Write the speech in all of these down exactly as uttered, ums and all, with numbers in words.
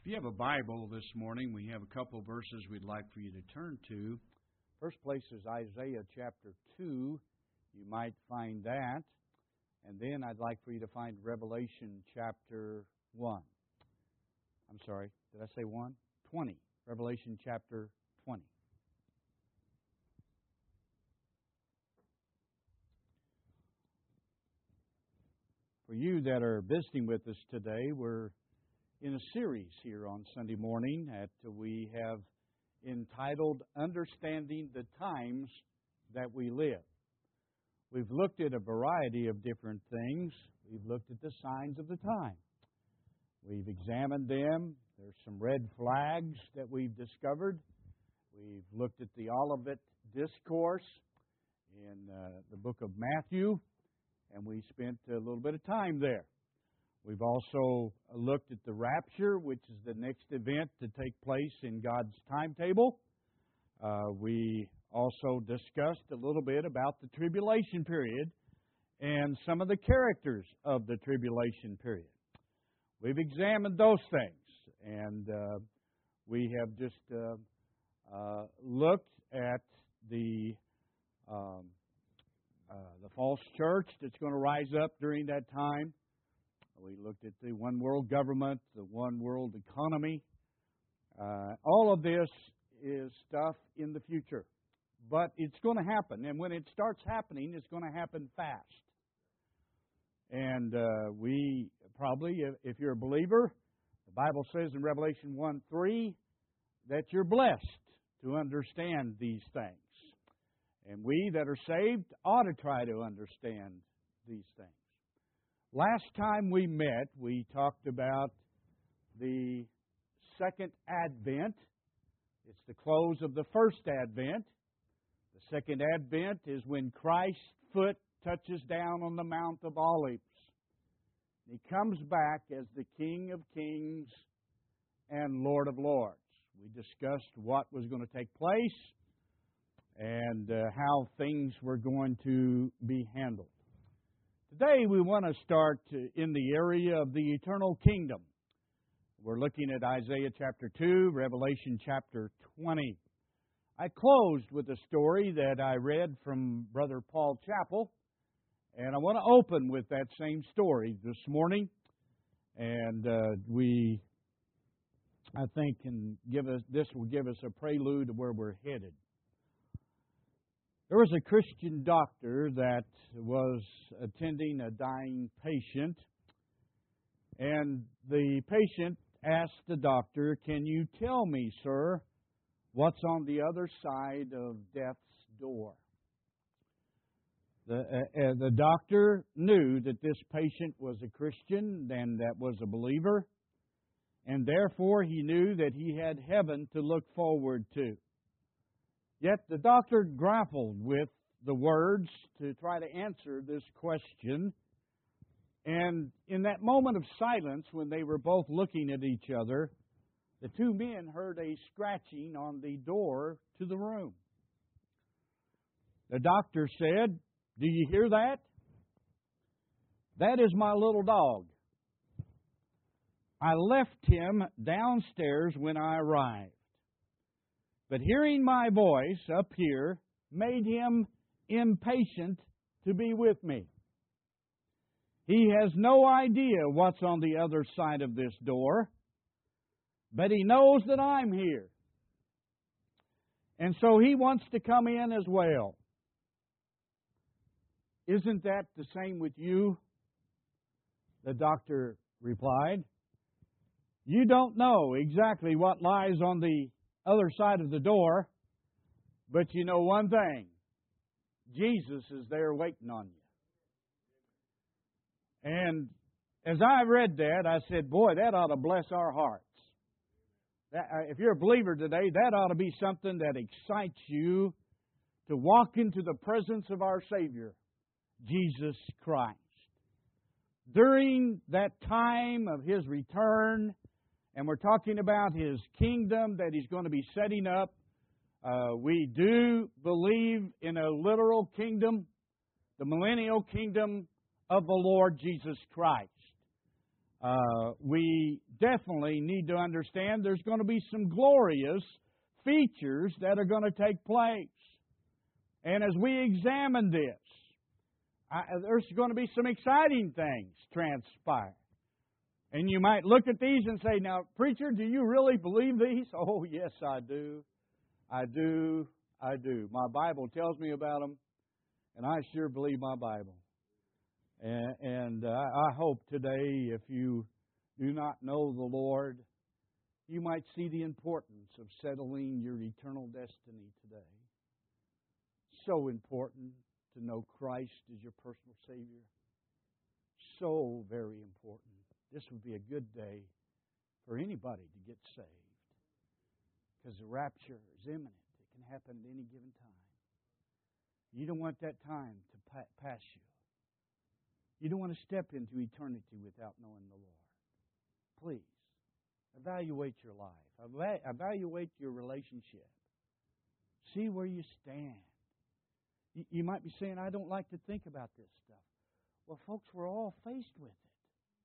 If you have a Bible this morning, we have a couple of verses we'd like for you to turn to. First place is Isaiah chapter two. You might find that. And then I'd like for you to find Revelation chapter one. I'm sorry, did I say one? twenty. Revelation chapter twenty. For you that are visiting with us today, we're in a series here on Sunday morning that we have entitled Understanding the Times That We Live. We've looked at a variety of different things. We've looked at the signs of the time. We've examined them. There's some red flags that we've discovered. We've looked at the Olivet Discourse in uh, the book of Matthew, and we spent a little bit of time there. We've also looked at the rapture, which is the next event to take place in God's timetable. Uh, we also discussed a little bit about the tribulation period and some of the characters of the tribulation period. We've examined those things, and uh, we have just uh, uh, looked at the um, uh, the false church that's going to rise up during that time. We looked at the one world government, the one world economy. Uh, all of this is stuff in the future. But it's going to happen. And when it starts happening, it's going to happen fast. And uh, we probably, if you're a believer, the Bible says in Revelation one three that you're blessed to understand these things. And we that are saved ought to try to understand these things. Last time we met, we talked about the second advent. It's the close of the first advent. The second advent is when Christ's foot touches down on the Mount of Olives. He comes back as the King of Kings and Lord of Lords. We discussed what was going to take place and uh, how things were going to be handled. Today we want to start in the area of the eternal kingdom. We're looking at Isaiah chapter two, Revelation chapter twenty. I closed with a story that I read from Brother Paul Chappell, and I want to open with that same story this morning. And uh, we, I think, can give us this will give us a prelude to where we're headed. There was a Christian doctor that was attending a dying patient, and the patient asked the doctor, "Can you tell me, sir, what's on the other side of death's door?" The, uh, the doctor knew that this patient was a Christian and that was a believer, and therefore he knew that he had heaven to look forward to. Yet the doctor grappled with the words to try to answer this question. And in that moment of silence, when they were both looking at each other, the two men heard a scratching on the door to the room. The doctor said, "Do you hear that? That is my little dog. I left him downstairs when I arrived. But hearing my voice up here made him impatient to be with me. He has no idea what's on the other side of this door, but he knows that I'm here. And so he wants to come in as well." "Isn't that the same with you?" the doctor replied. "You don't know exactly what lies on the other side of the door, but you know one thing. Jesus is there waiting on you." And as I read that, I said, boy, that ought to bless our hearts. That, uh, if you're a believer today, that ought to be something that excites you to walk into the presence of our Savior, Jesus Christ. During that time of His return, and we're talking about His kingdom that He's going to be setting up, uh, we do believe in a literal kingdom, the millennial kingdom of the Lord Jesus Christ. uh, we definitely need to understand there's going to be some glorious features that are going to take place. And as we examine this, I, there's going to be some exciting things transpire. And you might look at these and say, now, preacher, do you really believe these? Oh, yes, I do. I do. I do. My Bible tells me about them, and I sure believe my Bible. And, and uh, I hope today, if you do not know the Lord, you might see the importance of settling your eternal destiny today. So important to know Christ as your personal Savior. So very important. This would be a good day for anybody to get saved, because the rapture is imminent. It can happen at any given time. You don't want that time to pa- pass you. You don't want to step into eternity without knowing the Lord. Please, evaluate your life. Eva- evaluate your relationship. See where you stand. You, you might be saying, I don't like to think about this stuff. Well, folks, we're all faced with it.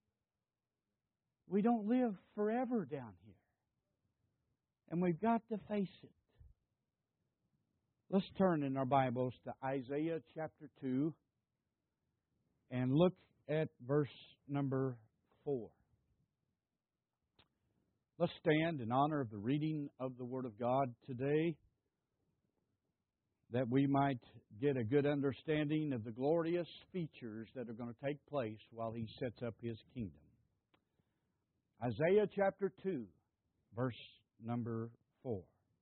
We don't live forever down here. And we've got to face it. Let's turn in our Bibles to Isaiah chapter two and look at verse number four. Let's stand in honor of the reading of the Word of God today, that we might get a good understanding of the glorious features that are going to take place while He sets up His kingdom. Isaiah chapter two, verse number four.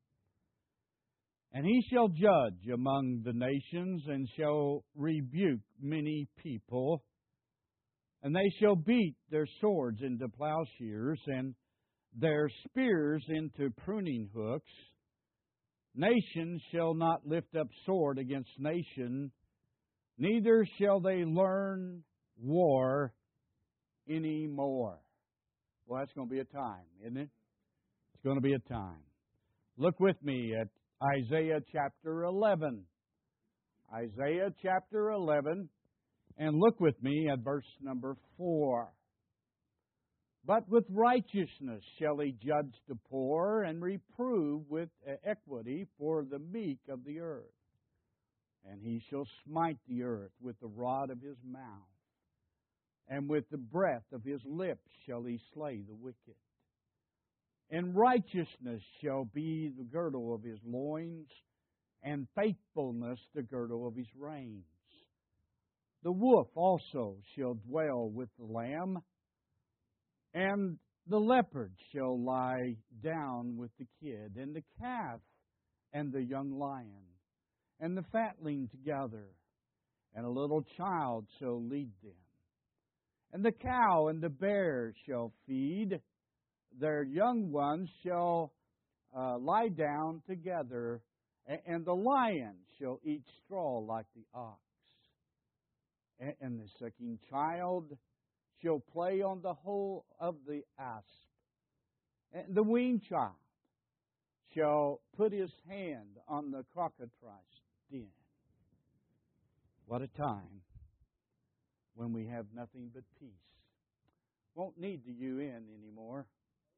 And he shall judge among the nations, and shall rebuke many people, and they shall beat their swords into plowshares, and their spears into pruning hooks. Nation shall not lift up sword against nation, neither shall they learn war any more. Well, that's going to be a time, isn't it? It's going to be a time. Look with me at Isaiah chapter eleven. Isaiah chapter eleven, and look with me at verse number four. But with righteousness shall he judge the poor, and reprove with equity for the meek of the earth. And he shall smite the earth with the rod of his mouth, and with the breath of his lips shall he slay the wicked. And righteousness shall be the girdle of his loins, and faithfulness the girdle of his reins. The wolf also shall dwell with the lamb, and the leopard shall lie down with the kid, and the calf and the young lion, and the fatling together, and a little child shall lead them. And the cow and the bear shall feed, their young ones shall uh, lie down together, and, and the lion shall eat straw like the ox. And, and the sucking child shall play on the hole of the asp. And the weaned child shall put his hand on the cockatrice den. What a time when we have nothing but peace. Won't need the U N anymore.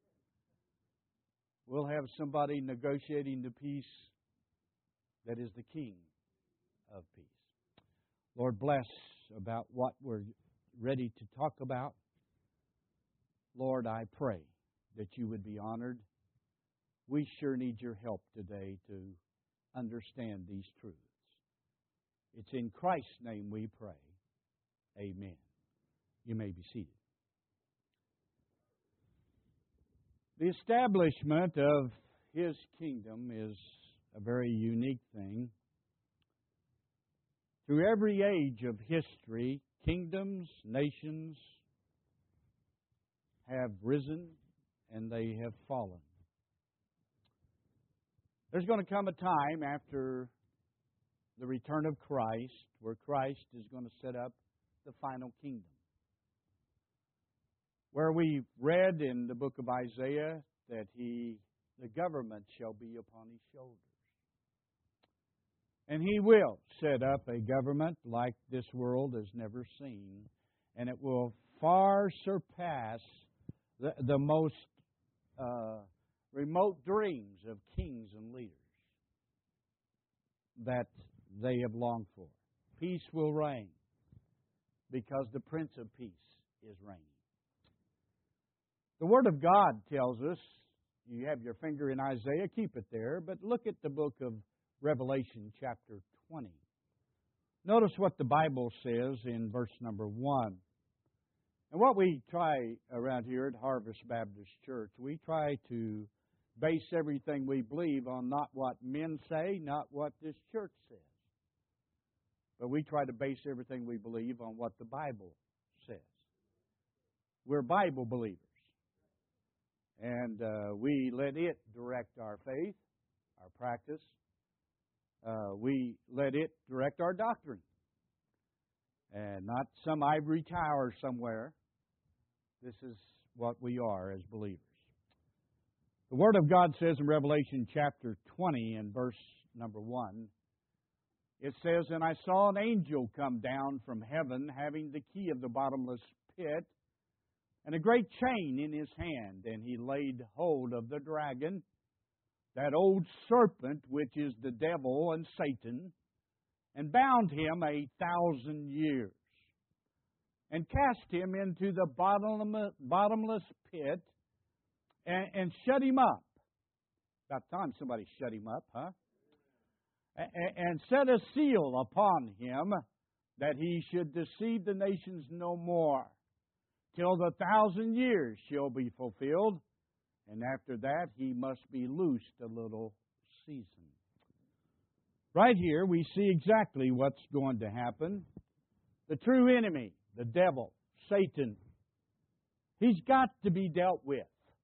We'll have somebody negotiating the peace that is the King of peace. Lord, bless about what we're ready to talk about. Lord, I pray that you would be honored. We sure need your help today to understand these truths. It's in Christ's name we pray. Amen. You may be seated. The establishment of His kingdom is a very unique thing. Through every age of history, kingdoms, nations have risen and they have fallen. There's going to come a time after the return of Christ where Christ is going to set up the final kingdom, where we read in the book of Isaiah that he, the government shall be upon his shoulders. And he will set up a government like this world has never seen, and it will far surpass the, the most uh, remote dreams of kings and leaders that they have longed for. Peace will reign because the Prince of Peace is reigning. The Word of God tells us, you have your finger in Isaiah, keep it there, but look at the book of Revelation chapter twenty. Notice what the Bible says in verse number one. And what we try around here at Harvest Baptist Church, we try to base everything we believe on not what men say, not what this church says. But we try to base everything we believe on what the Bible says. We're Bible believers. And uh, we let it direct our faith, our practice. Uh, we let it direct our doctrine. And not some ivory tower somewhere. This is what we are as believers. The Word of God says in Revelation chapter twenty and verse number one, it says, "And I saw an angel come down from heaven, having the key of the bottomless pit, and a great chain in his hand. And he laid hold of the dragon, that old serpent which is the devil and Satan, and bound him a thousand years, and cast him into the bottomless, bottomless pit, and, and shut him up." About time somebody shut him up, huh? And, and set a seal upon him, that he should deceive the nations no more, till the thousand years shall be fulfilled, and after that he must be loosed a little season. Right here we see exactly what's going to happen. The true enemy, the devil, Satan, he's got to be dealt with.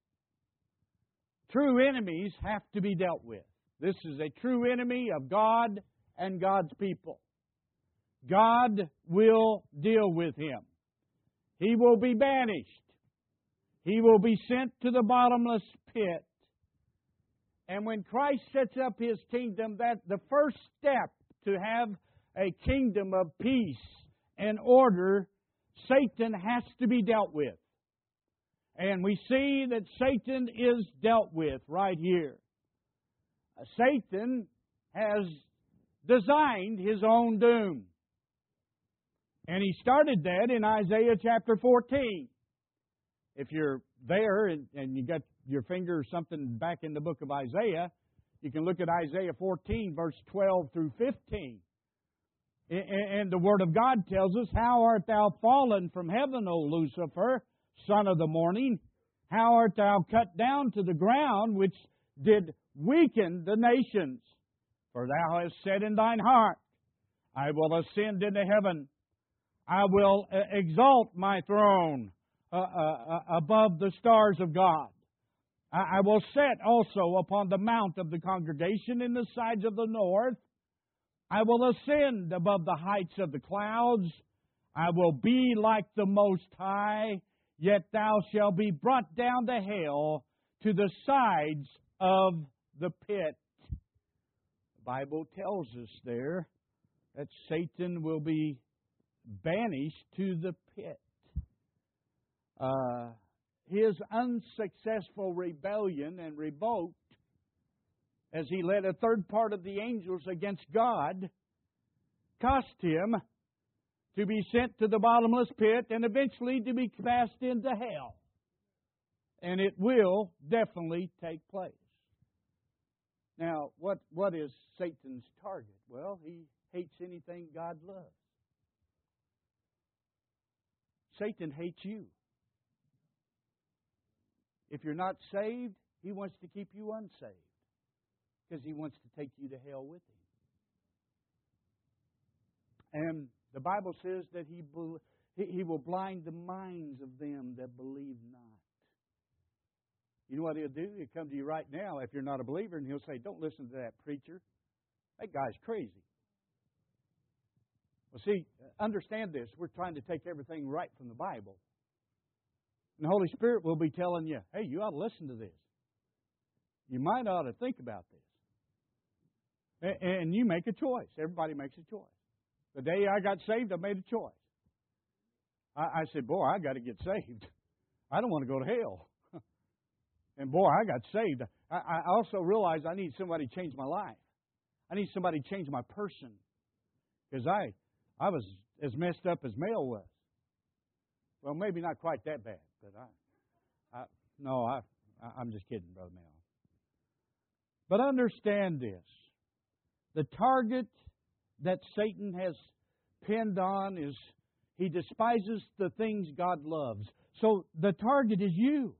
True enemies have to be dealt with. This is a true enemy of God and God's people. God will deal with him. He will be banished. He will be sent to the bottomless pit. And when Christ sets up His kingdom, that the first step to have a kingdom of peace and order, Satan has to be dealt with. And we see that Satan is dealt with right here. Satan has designed his own doom. And he started that in Isaiah chapter fourteen. If you're there and, and you got your finger or something back in the book of Isaiah, you can look at Isaiah fourteen, verse twelve through fifteen. And the Word of God tells us, "How art thou fallen from heaven, O Lucifer, son of the morning? How art thou cut down to the ground, which did weaken the nations? For thou hast said in thine heart, I will ascend into heaven. I will exalt my throne uh, uh, above the stars of God. I, I will set also upon the mount of the congregation in the sides of the north. I will ascend above the heights of the clouds. I will be like the Most High, yet thou shalt be brought down to hell, to the sides of the pit." The Bible tells us there that Satan will be banished to the pit. Uh, his unsuccessful rebellion and revolt, as he led a third part of the angels against God, cost him to be sent to the bottomless pit and eventually to be cast into hell. And it will definitely take place. Now, what, what is Satan's target? Well, he hates anything God loves. Satan hates you. If you're not saved, he wants to keep you unsaved, because he wants to take you to hell with him. And the Bible says that he, he will blind the minds of them that believe not. You know what he'll do? He'll come to you right now if you're not a believer, and he'll say, "Don't listen to that preacher. That guy's crazy." Well, see, understand this. We're trying to take everything right from the Bible. And the Holy Spirit will be telling you, "Hey, you ought to listen to this. You might ought to think about this." And you make a choice. Everybody makes a choice. The day I got saved, I made a choice. I, I said, boy, I got to get saved. I don't want to go to hell. And boy, I got saved. I, I also realized I need somebody to change my life. I need somebody to change my person. Because I, I was as messed up as Mel was. Well, maybe not quite that bad, but I, I no, I, I'm just kidding, Brother Mel. But understand this. The target that Satan has pinned on is he despises the things God loves. So the target is you.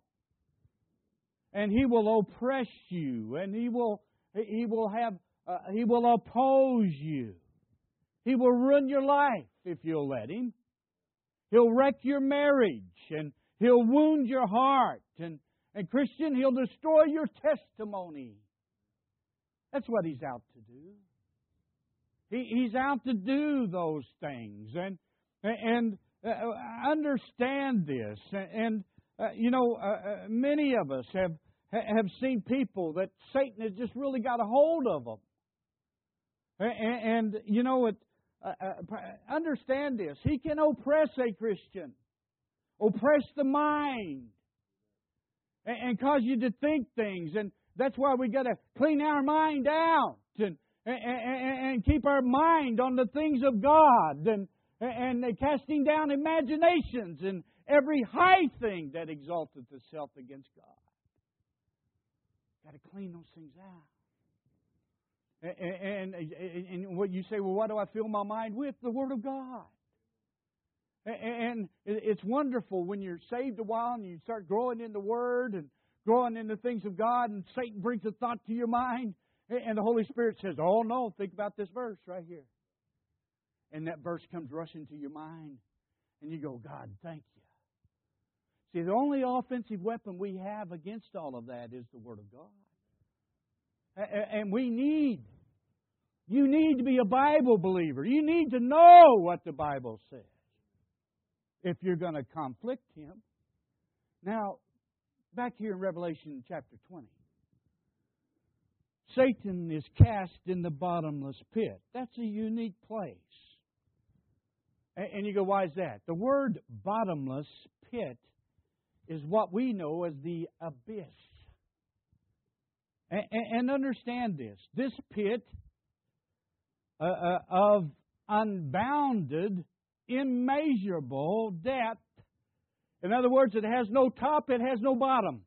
And he will oppress you, and he will he will have uh, he will oppose you. He will ruin your life if you'll let him. He'll wreck your marriage, and he'll wound your heart, and and Christian, he'll destroy your testimony. That's what he's out to do. He, he's out to do those things, and and uh, understand this. And uh, you know, uh, many of us have. have seen people that Satan has just really got a hold of them. And, and you know, it, uh, uh, understand this. He can oppress a Christian, oppress the mind, and, and cause you to think things. And that's why we got to clean our mind out and, and, and, and keep our mind on the things of God and, and casting down imaginations and every high thing that exalteth itself against God. Got to clean those things out. And, and, and what you say, well, what do I fill my mind with? The Word of God. And it's wonderful when you're saved a while and you start growing in the Word and growing in the things of God, and Satan brings a thought to your mind, and the Holy Spirit says, oh no, think about this verse right here. And that verse comes rushing to your mind, and you go, God, thank you. See, the only offensive weapon we have against all of that is the Word of God. And we need, you need to be a Bible believer. You need to know what the Bible says if you're going to conflict Him. Now, back here in Revelation chapter twenty. Satan is cast in the bottomless pit. That's a unique place. And you go, why is that? The word bottomless pit is what we know as the abyss. And understand this. This pit uh, uh, of unbounded, immeasurable depth. In other words, it has no top, it has no bottom.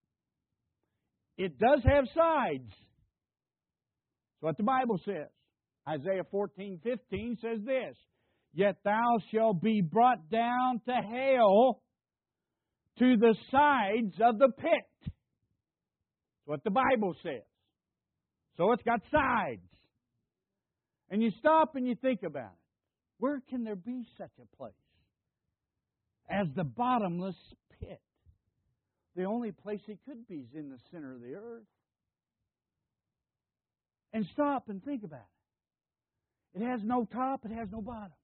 It does have sides. That's what the Bible says. Isaiah fourteen fifteen says this, yet thou shalt be brought down to hell, to the sides of the pit. That's what the Bible says. So it's got sides. And you stop and you think about it. Where can there be such a place as the bottomless pit? The only place it could be is in the center of the earth. And stop and think about it. It has no top, it has no bottom.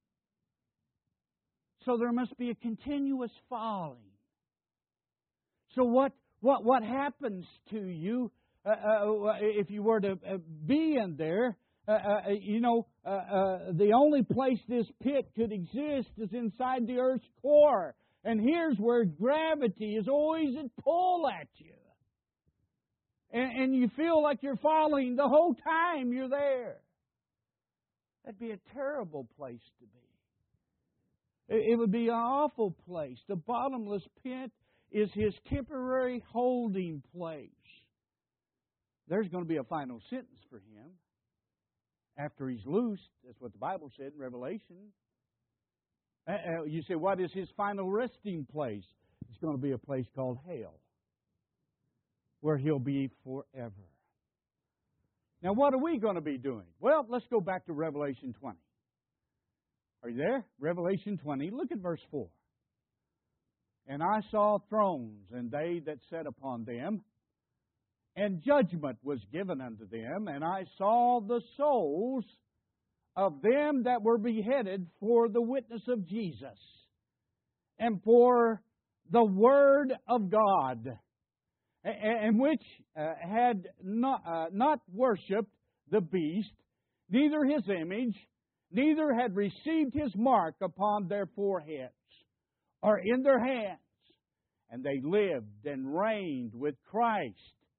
So there must be a continuous falling. So what what what happens to you uh, uh, if you were to uh, be in there? Uh, uh, you know, uh, uh, the only place this pit could exist is inside the earth's core. And here's where gravity is always at pull at you. And, and you feel like you're falling the whole time you're there. That'd be a terrible place to be. It, it would be an awful place. The bottomless pit is his temporary holding place. There's going to be a final sentence for him after he's loosed. That's what the Bible said in Revelation. Uh, you say, what is his final resting place? It's going to be a place called hell, where he'll be forever. Now, what are we going to be doing? Well, let's go back to Revelation twenty. Are you there? Revelation twenty. Look at verse four. And I saw thrones, and they that sat upon them, and judgment was given unto them, and I saw the souls of them that were beheaded for the witness of Jesus, and for the word of God, and which uh, had not, uh, not worshipped the beast, neither his image, neither had received his mark upon their foreheads, are in their hands. And they lived and reigned with Christ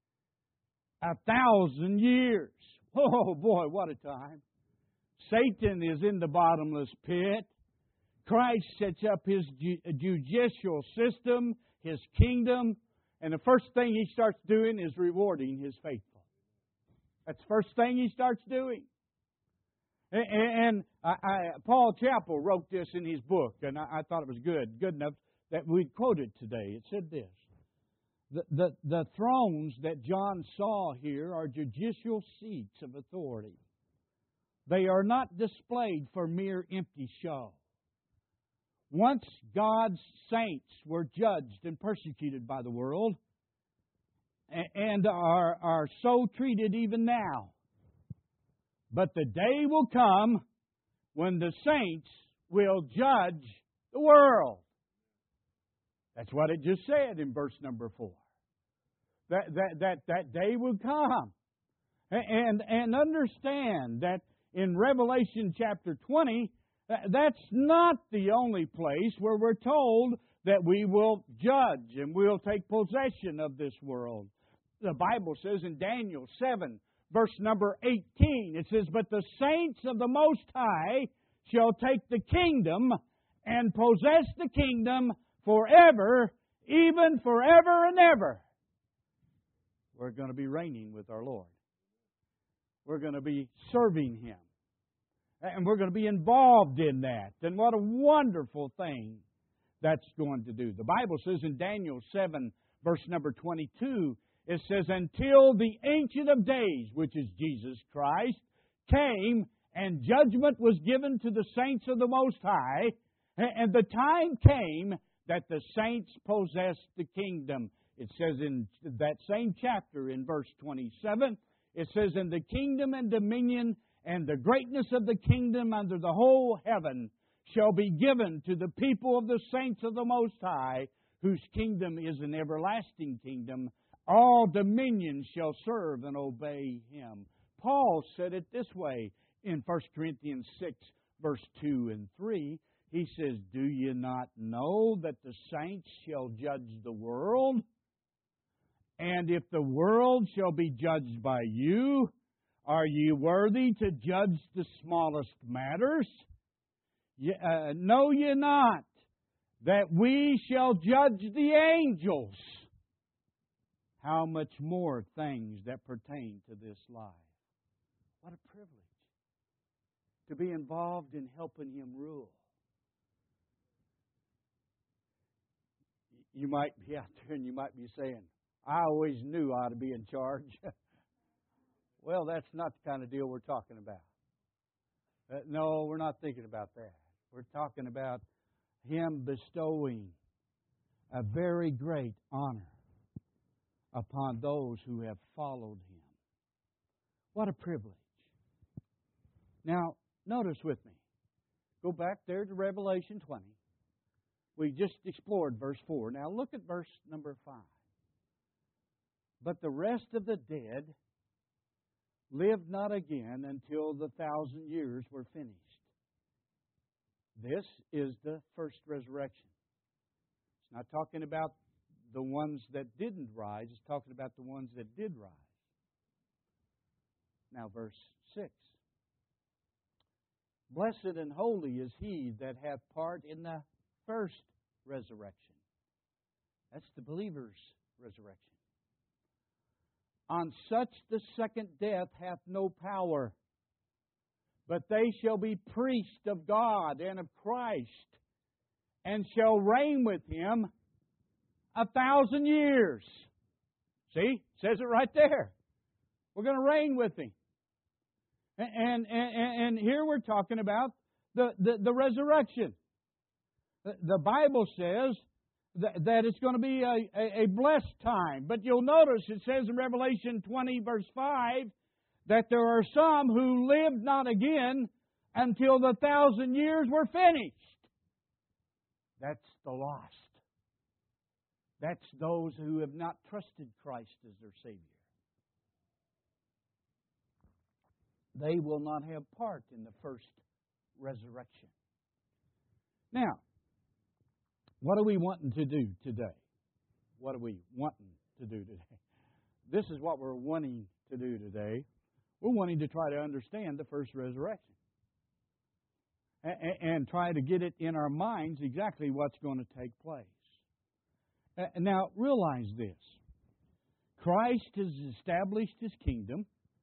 a thousand years. Oh boy, what a time. Satan is in the bottomless pit. Christ sets up His ju- judicial system, His kingdom, and the first thing He starts doing is rewarding His faithful. That's the first thing He starts doing. And, and I, I, Paul Chappell wrote this in his book, and I, I thought it was good, good enough that we'd quote it today. It said this: the, the, the thrones that John saw here are judicial seats of authority. They are not displayed for mere empty show. Once God's saints were judged and persecuted by the world, and are, are so treated even now. But the day will come when the saints will judge the world. That's what it just said in verse number four. That that that, that day will come. And, and understand that in Revelation chapter twenty, that's not the only place where we're told that we will judge and we'll take possession of this world. The Bible says in Daniel seven, verse number eighteen, it says, "But the saints of the Most High shall take the kingdom and possess the kingdom forever, even forever and ever." We're going to be reigning with our Lord. We're going to be serving Him. And we're going to be involved in that. And what a wonderful thing that's going to do. The Bible says in Daniel seven, verse number twenty-two, it says, "Until the Ancient of Days," which is Jesus Christ, "came, and judgment was given to the saints of the Most High, and the time came that the saints possessed the kingdom." It says in that same chapter in verse twenty-seven, it says, "And the kingdom and dominion and the greatness of the kingdom under the whole heaven shall be given to the people of the saints of the Most High, whose kingdom is an everlasting kingdom. All dominions shall serve and obey Him." Paul said it this way in First Corinthians six, verse two and three. He says, "Do you not know that the saints shall judge the world? And if the world shall be judged by you, are ye worthy to judge the smallest matters? Ye, uh, know ye not that we shall judge the angels? How much more things that pertain to this life?" What a privilege to be involved in helping Him rule. You might be out there and you might be saying, "I always knew I ought to be in charge." Well, that's not the kind of deal we're talking about. Uh, no, we're not thinking about that. We're talking about Him bestowing a very great honor upon those who have followed Him. What a privilege. Now, notice with me. Go back there to Revelation twenty. We just explored verse four. Now look at verse number five. "But the rest of the dead lived not again until the thousand years were finished." This is the first resurrection. It's not talking about the ones that didn't rise. It's talking about the ones that did rise. Now verse six. "Blessed and holy is he that hath part in the first resurrection." That's the believer's resurrection. "On such the second death hath no power, but they shall be priests of God and of Christ, and shall reign with Him a thousand years." See? It says it right there. We're going to reign with Him. And, and, and here we're talking about the, the, the resurrection. The Bible says that, that it's going to be a, a, a blessed time. But you'll notice it says in Revelation twenty, verse five, that there are some who lived not again until the thousand years were finished. That's the lost. That's those who have not trusted Christ as their Savior. They will not have part in the first resurrection. Now, What are we wanting to do today? What are we wanting to do today? This is what we're wanting to do today. We're wanting to try to understand the first resurrection. And try to get it in our minds exactly what's going to take place. Now, realize this. Christ has established His kingdom.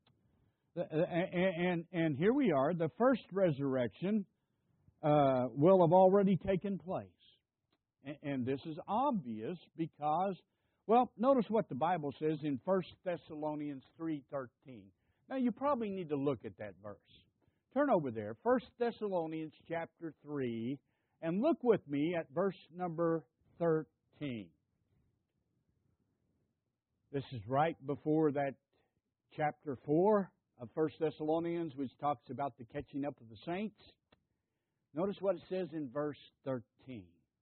And, and here we are. The first resurrection uh, will have already taken place. And this is obvious because, well, notice what the Bible says in First Thessalonians three thirteen. Now, you probably need to look at that verse. Turn over there, First Thessalonians chapter three, and look with me at verse number thirteen. This is right before that chapter four of First Thessalonians, which talks about the catching up of the saints. Notice what it says in verse thirteen.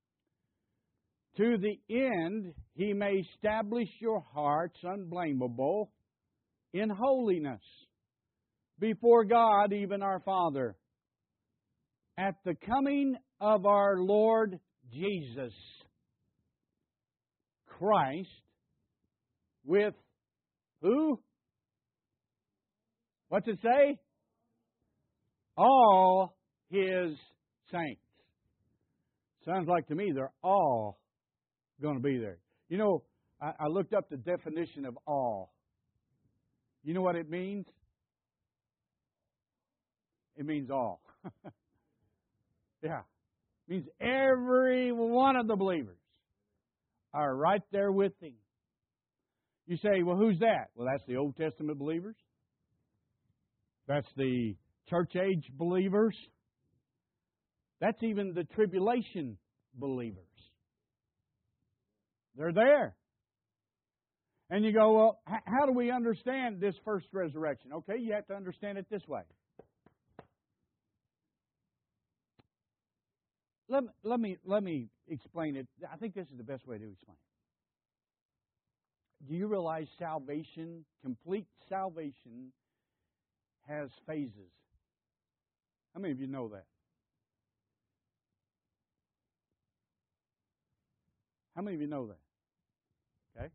To the end He may establish your hearts unblameable in holiness before God, even our Father, at the coming of our Lord Jesus Christ with who? What's it say? All His saints. Sounds like to me they're all going to be there. You know, I, I looked up the definition of all. You know what it means? It means all. Yeah. It means every one of the believers are right there with Him. You say, well, who's that? Well, that's the Old Testament believers. That's the church age believers. That's even the tribulation believers. They're there. And you go, well, how do we understand this first resurrection? Okay, you have to understand it this way. Let, let me let me explain it. I think this is the best way to explain it. Do you realize salvation, complete salvation, has phases? How many of you know that? How many of you know that? Okay?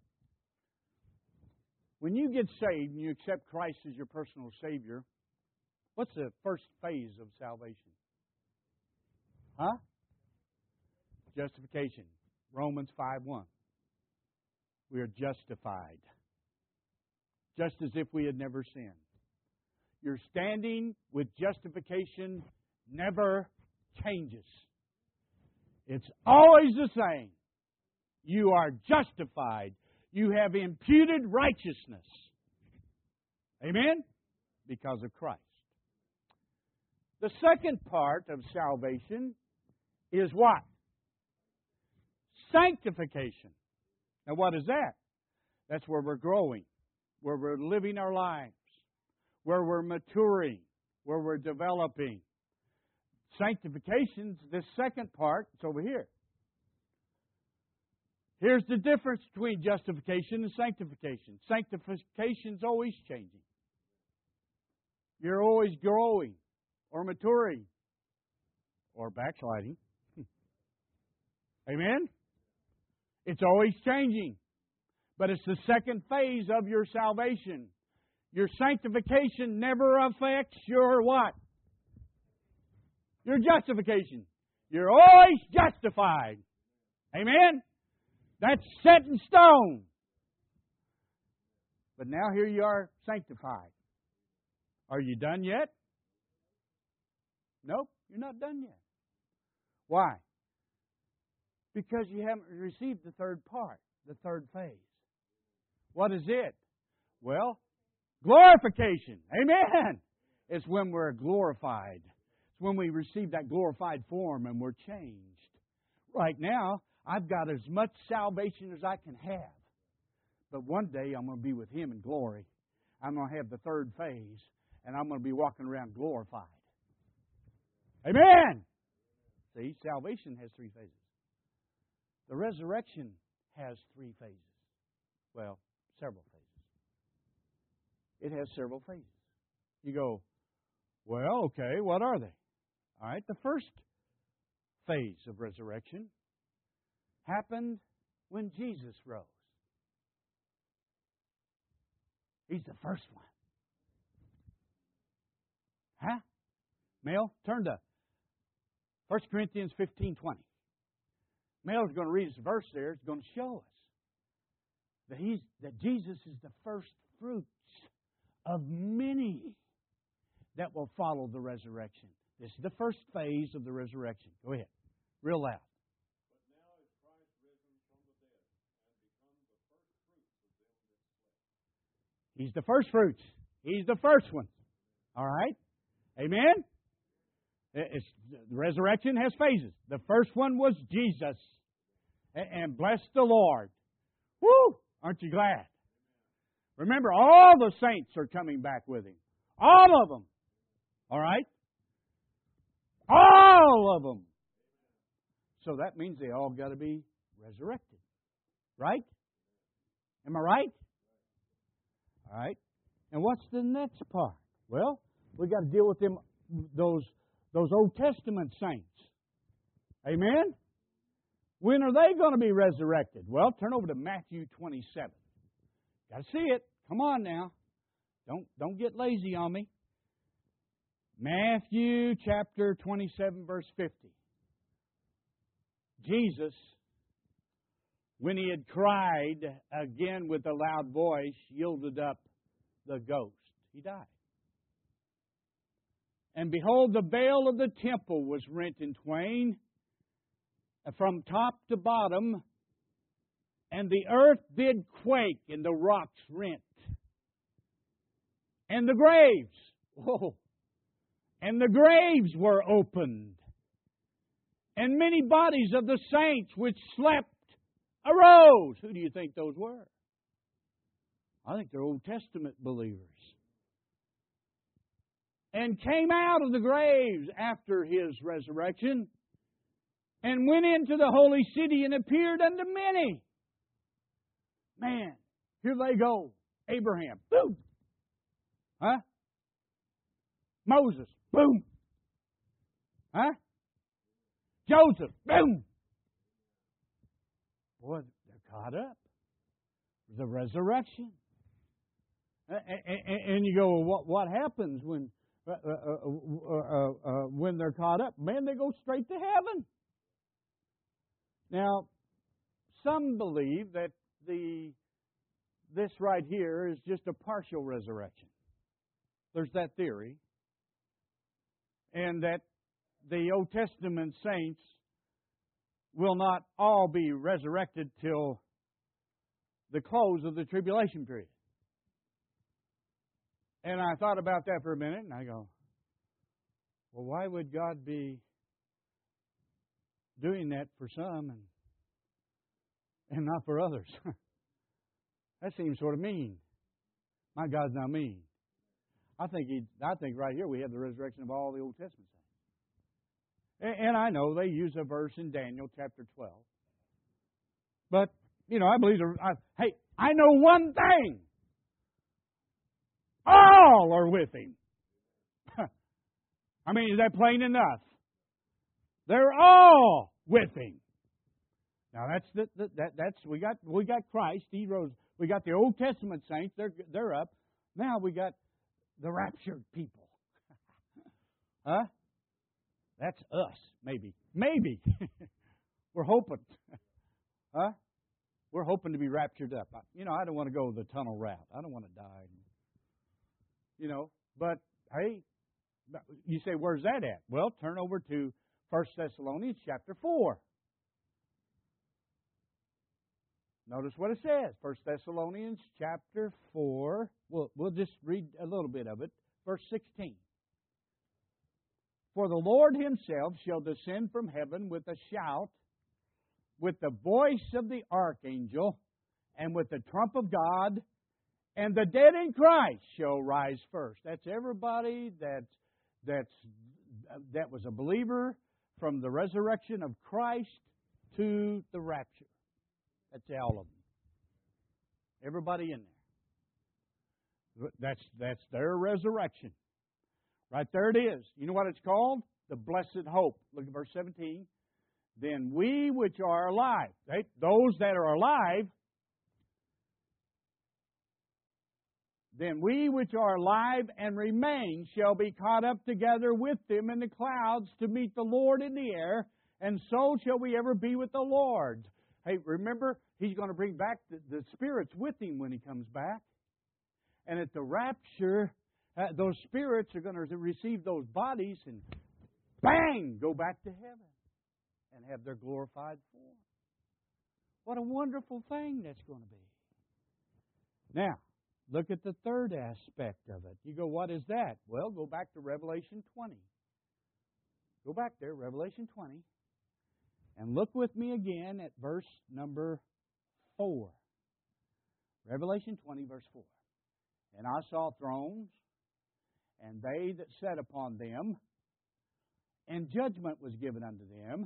When you get saved and you accept Christ as your personal Savior, what's the first phase of salvation? Huh? Justification. Romans five one. We are justified. Just as if we had never sinned. Your standing with justification never changes. It's always the same. You are justified. You have imputed righteousness. Amen? Because of Christ. The second part of salvation is what? Sanctification. Now what is that? That's where we're growing, where we're living our lives, where we're maturing, where we're developing. Sanctification's the second part. It's over here. Here's the difference between justification and sanctification. Sanctification's always changing. You're always growing or maturing or backsliding. Amen? It's always changing. But it's the second phase of your salvation. Your sanctification never affects your what? Your justification. You're always justified. Amen? That's set in stone. But now here you are sanctified. Are you done yet? Nope, you're not done yet. Why? Because you haven't received the third part, the third phase. What is it? Well, glorification. Amen. It's when we're glorified. It's when we receive that glorified form and we're changed. Right now, I've got as much salvation as I can have. But one day I'm going to be with Him in glory. I'm going to have the third phase, and I'm going to be walking around glorified. Amen! See, salvation has three phases. The resurrection has three phases. Well, several phases. It has several phases. You go, well, okay, what are they? All right, the first phase of resurrection happened when Jesus rose. He's the first one. Huh? Mel, turn to First Corinthians fifteen twenty. Mel's going to read us a verse there. It's going to show us that he's that Jesus is the first fruits of many that will follow the resurrection. This is the first phase of the resurrection. Go ahead. Real loud. He's the first fruits. He's the first one. All right? Amen? It's, the resurrection has phases. The first one was Jesus. And bless the Lord. Woo! Aren't you glad? Remember, all the saints are coming back with Him. All of them. All right? All of them. So that means they all got to be resurrected. Right? Am I right? All right. And what's the next part? Well, we've got to deal with them, those, those Old Testament saints. Amen? When are they going to be resurrected? Well, turn over to Matthew twenty-seven. Got to see it. Come on now. Don't, don't get lazy on me. Matthew chapter twenty-seven, verse fifty. Jesus, when He had cried again with a loud voice, yielded up the ghost. He died. And behold, the veil of the temple was rent in twain, from top to bottom, and the earth did quake, and the rocks rent. And the graves, whoa, and the graves were opened. And many bodies of the saints which slept arose. Who do you think those were? I think they're Old Testament believers. And came out of the graves after His resurrection, and went into the holy city and appeared unto many. Man, here they go. Abraham, boom. Huh? Moses, boom. Huh? Joseph, boom. Boy, they're caught up. The resurrection. And you go, well, what, what happens when uh, uh, uh, uh, when they're caught up? Man, they go straight to heaven. Now, some believe that the this right here is just a partial resurrection. There's that theory. And that the Old Testament saints will not all be resurrected till the close of the tribulation period. And I thought about that for a minute, and I go, well, why would God be doing that for some and and not for others? That seems sort of mean. My God's not mean. I think he. I think right here we have the resurrection of all the Old Testament saints. And, and I know they use a verse in Daniel chapter twelve. But, you know, I believe, I, hey, I know one thing. All are with Him. I mean, is that plain enough? They're all with Him. Now that's the, the, that that's we got we got Christ. He rose. We got the Old Testament saints. They're they're up. Now we got the raptured people. Huh? That's us. Maybe. Maybe. We're hoping. Huh? We're hoping to be raptured up. You know, I don't want to go the tunnel route. I don't want to die. You know, but hey, you say, where's that at? Well, turn over to First Thessalonians chapter four. Notice what it says. First Thessalonians chapter four. We'll, we'll just read a little bit of it. Verse sixteen. For the Lord Himself shall descend from heaven with a shout, with the voice of the archangel, and with the trump of God, and the dead in Christ shall rise first. That's everybody that's, that's, that was a believer from the resurrection of Christ to the rapture. That's all of them. Everybody in there. That's, that's their resurrection. Right there it is. You know what it's called? The blessed hope. Look at verse seventeen. then we which are alive, right? Those that are alive, then we which are alive and remain shall be caught up together with them in the clouds to meet the Lord in the air, and so shall we ever be with the Lord. Hey, remember, He's going to bring back the, the spirits with Him when He comes back. And at the rapture, uh, those spirits are going to receive those bodies and bang, go back to heaven and have their glorified form. What a wonderful thing that's going to be. Now, look at the third aspect of it. You go, what is that? Well, go back to Revelation twenty. Go back there, Revelation twenty. And look with me again at verse number four. Revelation twenty, verse four. And I saw thrones, and they that sat upon them, and judgment was given unto them.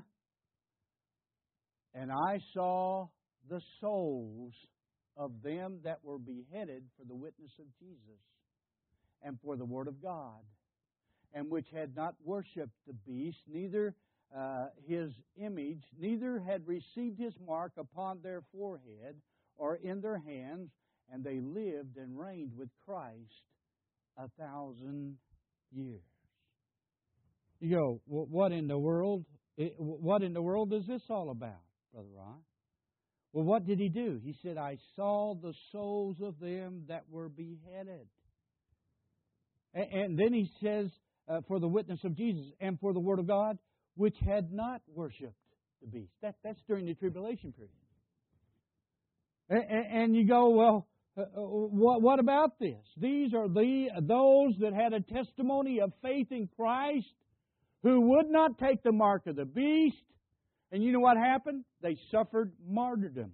And I saw the souls of them that were beheaded for the witness of Jesus and for the word of God, and which had not worshipped the beast, neither uh, his image, neither had received his mark upon their forehead or in their hands, and they lived and reigned with Christ a thousand years. You go, what in the world? What in the world is this all about, Brother Ron? Well, what did he do? He said, I saw the souls of them that were beheaded. And then he says, uh, for the witness of Jesus and for the word of God, which had not worshipped the beast. That, that's during the tribulation period. And, and you go, well, uh, what, what about this? These are the those that had a testimony of faith in Christ, who would not take the mark of the beast. And you know what happened? They suffered martyrdom.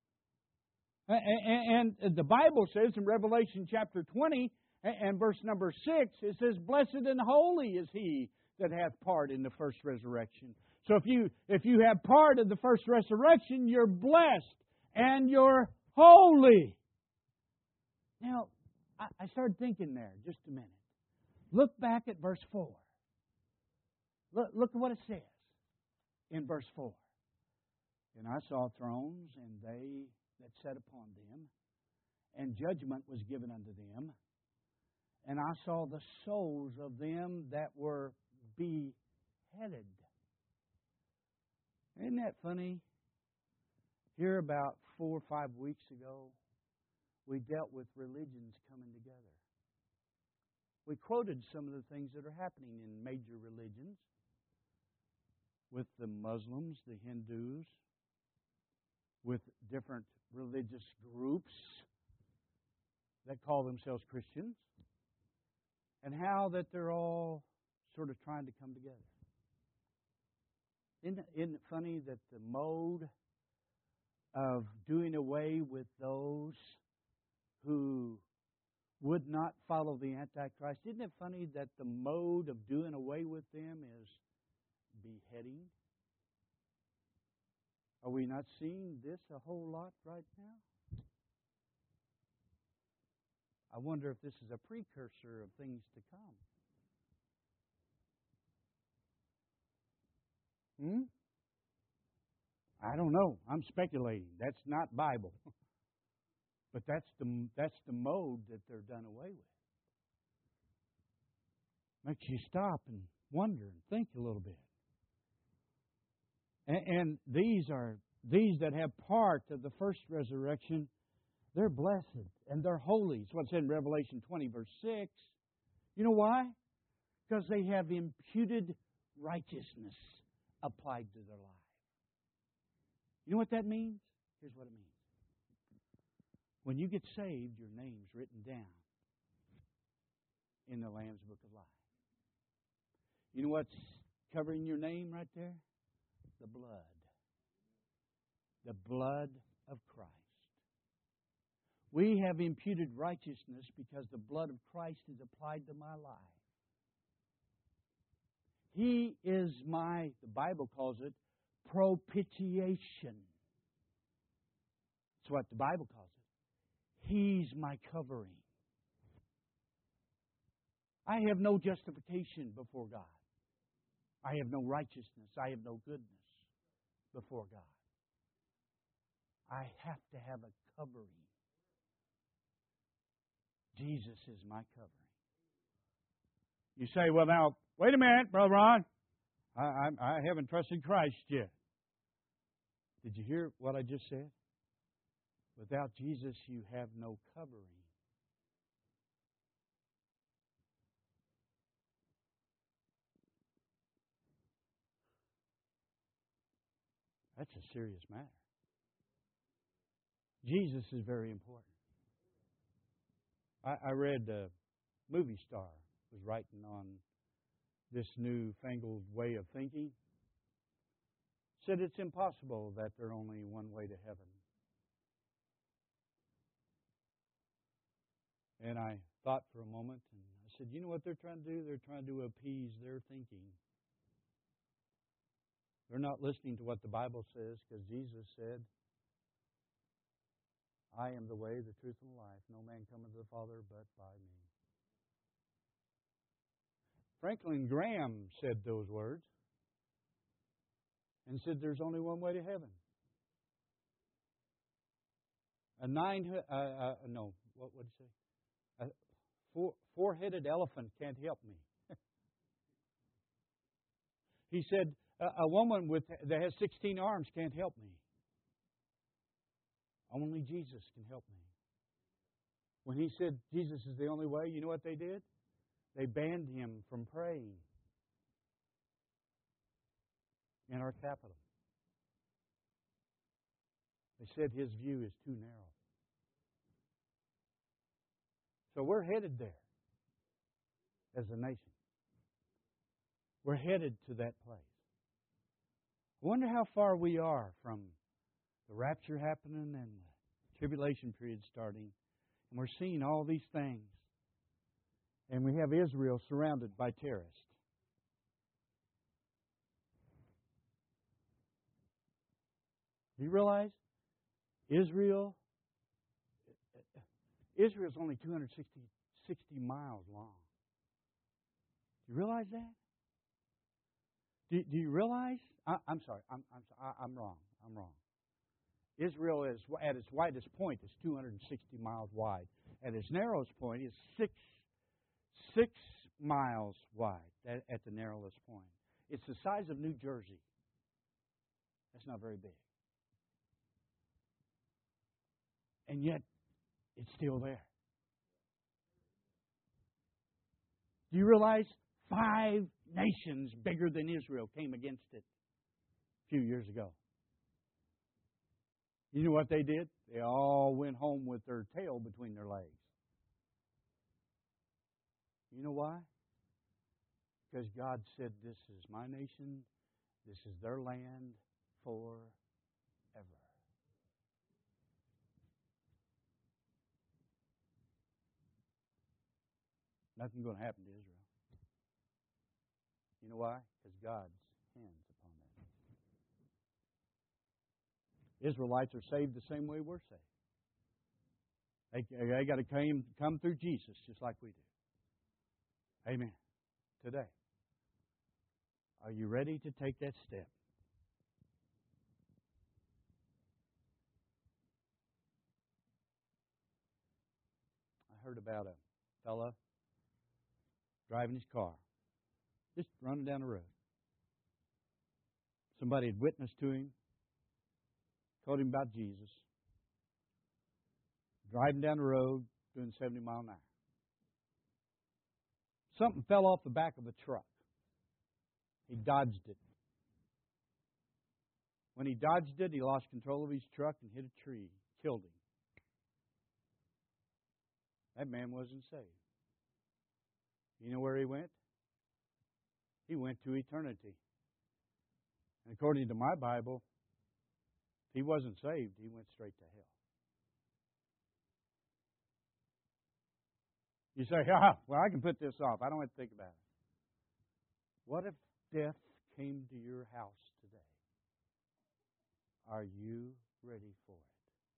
And the Bible says in Revelation chapter twenty and verse number six, it says, blessed and holy is he that hath part in the first resurrection. So if you if you have part of the first resurrection, you're blessed and you're holy. Now, I started thinking there just a minute. Look back at verse four. Look, look at what it says in verse four. And I saw thrones, and they that sat upon them, and judgment was given unto them. And I saw the souls of them that were beheaded. Isn't that funny? Here about four or five weeks ago, we dealt with religions coming together. We quoted some of the things that are happening in major religions with the Muslims, the Hindus, with different religious groups that call themselves Christians, and how that they're all sort of trying to come together. Isn't, isn't it funny that the mode of doing away with those who would not follow the Antichrist, isn't it funny that the mode of doing away with them is beheading? Are we not seeing this a whole lot right now? I wonder if this is a precursor of things to come. Hmm? I don't know. I'm speculating. That's not Bible. But that's the that's the mode that they're done away with. Makes you stop and wonder and think a little bit. And, and these are these that have part of the first resurrection. They're blessed and they're holy. It's what's in Revelation twenty, verse six. You know why? Because they have imputed righteousness applied to their life. You know what that means? Here's what it means. When you get saved, your name's written down in the Lamb's Book of Life. You know what's covering your name right there? The blood. The blood of Christ. We have imputed righteousness because the blood of Christ is applied to my life. He is my, the Bible calls it, propitiation. That's what the Bible calls it. He's my covering. I have no justification before God. I have no righteousness. I have no goodness. before God. I have to have a covering. Jesus is my covering. You say, well, now, wait a minute, Brother Ron. I, I, I haven't trusted Christ yet. Did you hear what I just said? Without Jesus, you have no covering. That's a serious matter. Jesus is very important. I, I read a movie star was writing on this newfangled way of thinking. Said it's impossible that there's only one way to heaven. And I thought for a moment, and I said, you know what they're trying to do? They're trying to appease their thinking. They're not listening to what the Bible says, because Jesus said, I am the way, the truth, and the life. No man cometh to the Father but by me. Franklin Graham said those words and said there's only one way to heaven. A nine, uh, uh, no, what would he say? A four, four-headed elephant can't help me. He said, a, a woman with that has sixteen arms can't help me. Only Jesus can help me. When he said Jesus is the only way, you know what they did? They banned him from praying in our capital. They said his view is too narrow. So we're headed there as a nation. We're headed to that place. I wonder how far we are from the rapture happening and the tribulation period starting. And we're seeing all these things. And we have Israel surrounded by terrorists. Do you realize Israel, Israel's only two hundred sixty miles long. Do you realize that? Do, do you realize? I, I'm sorry. I'm, I'm, I'm wrong. I'm wrong. Israel is at its widest point is two hundred sixty miles wide. At its narrowest point is six six miles wide. At, at the narrowest point, it's the size of New Jersey. That's not very big, and yet it's still there. Do you realize five nations bigger than Israel came against it a few years ago? You know what they did? They all went home with their tail between their legs. You know why? Because God said, this is my nation, this is their land forever. Nothing's going to happen to Israel. You know why? Because God's hands upon that. Israelites are saved the same way we're saved. They, they got to come, come through Jesus just like we do. Amen. Today, are you ready to take that step? I heard about a fella driving his car, just running down the road. Somebody had witnessed to him, told him about Jesus. Driving down the road, doing seventy miles an hour. Something fell off the back of a truck. He dodged it. When he dodged it, he lost control of his truck and hit a tree, killed him. That man wasn't saved. You know where he went? He went to eternity. And according to my Bible, if he wasn't saved, he went straight to hell. You say, ah, well, I can put this off. I don't have to think about it. What if death came to your house today? Are you ready for it?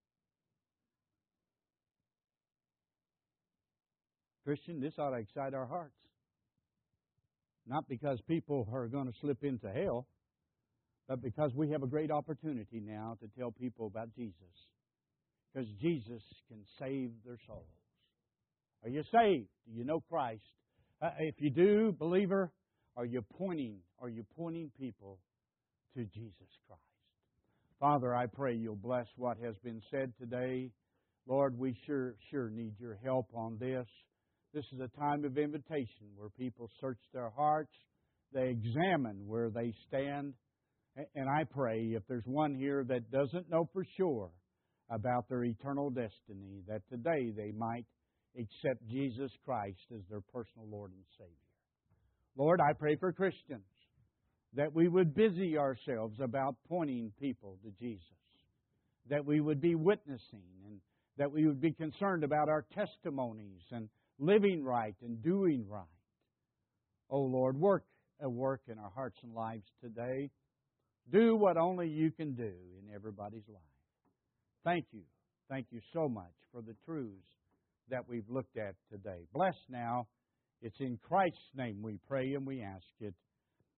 Christian, this ought to excite our hearts. Not because people are going to slip into hell, but because we have a great opportunity now to tell people about Jesus. Because Jesus can save their souls. Are you saved? Do you know Christ? Uh, if you do, believer, are you pointing, are you pointing people to Jesus Christ? Father, I pray You'll bless what has been said today. Lord, we sure, sure need Your help on this. This is a time of invitation where people search their hearts. They examine where they stand. And I pray if there's one here that doesn't know for sure about their eternal destiny, that today they might accept Jesus Christ as their personal Lord and Savior. Lord, I pray for Christians that we would busy ourselves about pointing people to Jesus, that we would be witnessing, and that we would be concerned about our testimonies and living right and doing right. Oh Lord, work a work in our hearts and lives today. Do what only You can do in everybody's life. Thank You. Thank You so much for the truths that we've looked at today. Bless now. It's in Christ's name we pray and we ask it.